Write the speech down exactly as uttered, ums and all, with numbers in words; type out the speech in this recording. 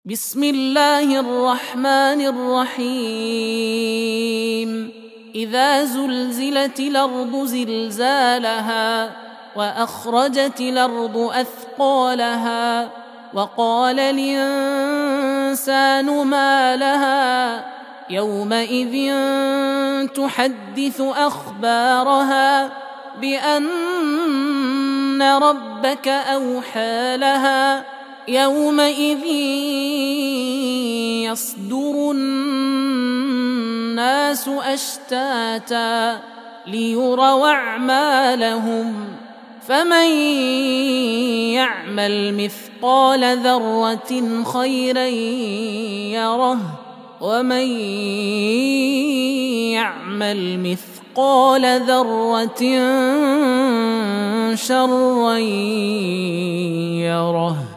بسم الله الرحمن الرحيم إذا زلزلت الأرض زلزالها وأخرجت الأرض أثقالها وقال الإنسان ما لها يومئذ تحدث أخبارها بأن ربك أوحى لها يومئذ يصدر الناس أشتاتا ليروا أعمالهم فمن يعمل مثقال ذرة خيرا يره ومن يعمل مثقال ذرة شرا يره.